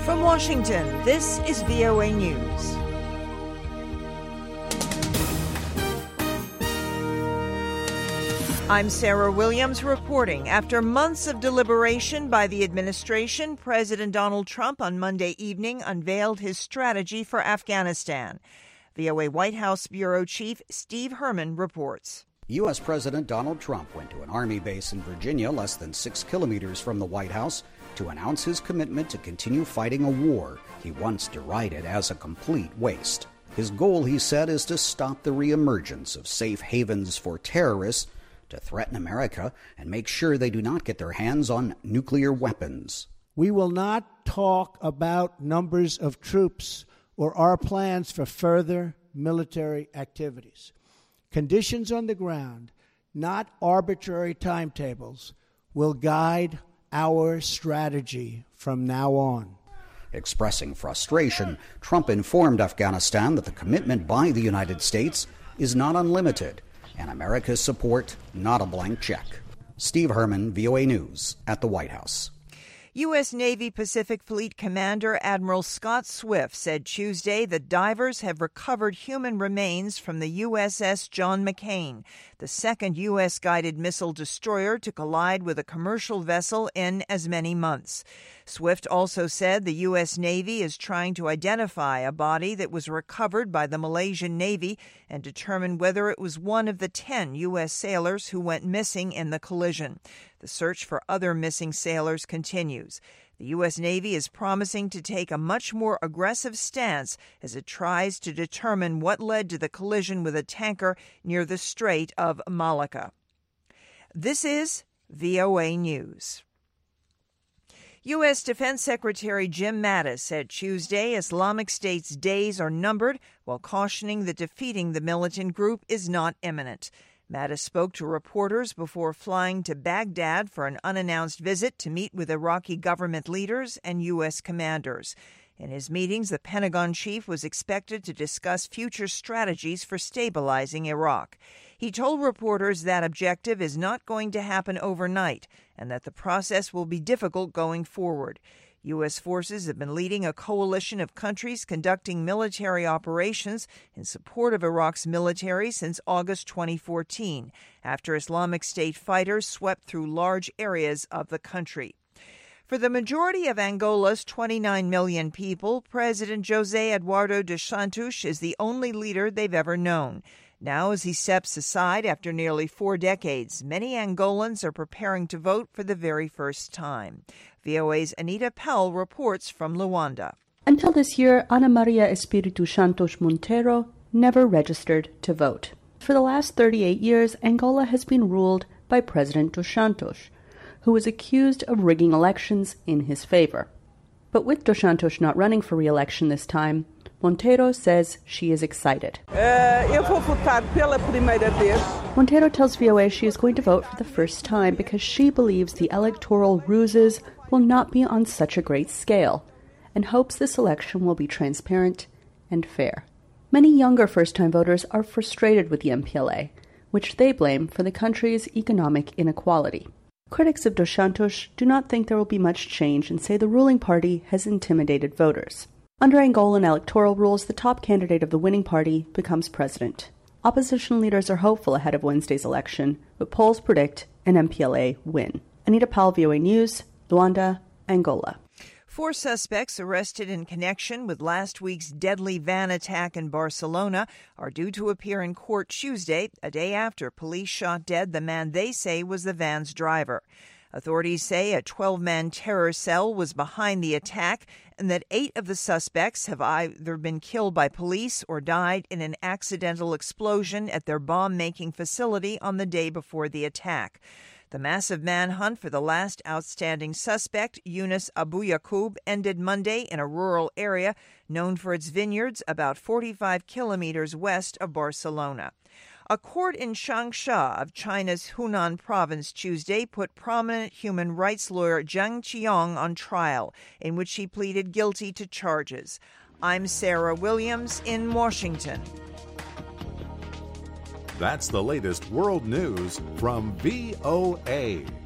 From Washington, this is VOA News. I'm Sarah Williams reporting. After months of deliberation by the administration, President Donald Trump on Monday evening unveiled his strategy for Afghanistan. VOA White House Bureau Chief Steve Herman reports. U.S. President Donald Trump went to an Army base in Virginia, less than 6 kilometers from the White House, to announce his commitment to continue fighting a war he once derided as a complete waste. His goal, he said, is to stop the reemergence of safe havens for terrorists, to threaten America and make sure they do not get their hands on nuclear weapons. We will not talk about numbers of troops or our plans for further military activities. Conditions on the ground, not arbitrary timetables, will guide our strategy from now on. Expressing frustration, Trump informed Afghanistan that the commitment by the United States is not unlimited, and America's support not a blank check. Steve Herman, VOA News, at the White House. U.S. Navy Pacific Fleet Commander Admiral Scott Swift said Tuesday that divers have recovered human remains from the USS John McCain, the second U.S. guided missile destroyer to collide with a commercial vessel in as many months. Swift also said the U.S. Navy is trying to identify a body that was recovered by the Malaysian Navy and determine whether it was one of the 10 U.S. sailors who went missing in the collision. The search for other missing sailors continues. The U.S. Navy is promising to take a much more aggressive stance as it tries to determine what led to the collision with a tanker near the Strait of Malacca. This is VOA News. U.S. Defense Secretary Jim Mattis said Tuesday Islamic State's days are numbered, while cautioning that defeating the militant group is not imminent. Mattis spoke to reporters before flying to Baghdad for an unannounced visit to meet with Iraqi government leaders and U.S. commanders. In his meetings, the Pentagon chief was expected to discuss future strategies for stabilizing Iraq. He told reporters that objective is not going to happen overnight and that the process will be difficult going forward. U.S. forces have been leading a coalition of countries conducting military operations in support of Iraq's military since August 2014, after Islamic State fighters swept through large areas of the country. For the majority of Angola's 29 million people, President José Eduardo dos Santos is the only leader they've ever known. Now, as he steps aside after nearly 4 decades, many Angolans are preparing to vote for the very first time. VOA's Anita Pell reports from Luanda. Until this year, Ana Maria Espiritu Santos Montero never registered to vote. For the last 38 years, Angola has been ruled by President dos Santos, who was accused of rigging elections in his favor. But with dos Santos not running for re-election this time, Montero says she is excited. Montero tells VOA she is going to vote for the first time because she believes the electoral ruses will not be on such a great scale and hopes this election will be transparent and fair. Many younger first-time voters are frustrated with the MPLA, which they blame for the country's economic inequality. Critics of dos Santos do not think there will be much change and say the ruling party has intimidated voters. Under Angolan electoral rules, the top candidate of the winning party becomes president. Opposition leaders are hopeful ahead of Wednesday's election, but polls predict an MPLA win. Anita Powell, VOA News, Luanda, Angola. 4 suspects arrested in connection with last week's deadly van attack in Barcelona are due to appear in court Tuesday, a day after police shot dead the man they say was the van's driver. Authorities say a 12-man terror cell was behind the attack and that 8 of the suspects have either been killed by police or died in an accidental explosion at their bomb-making facility on the day before the attack. The massive manhunt for the last outstanding suspect, Yunus Abu Yaqub, ended Monday in a rural area known for its vineyards about 45 kilometers west of Barcelona. A court in Changsha of China's Hunan province Tuesday put prominent human rights lawyer Zhang Qiang on trial, in which he pleaded guilty to charges. I'm Sarah Williams in Washington. That's the latest world news from VOA.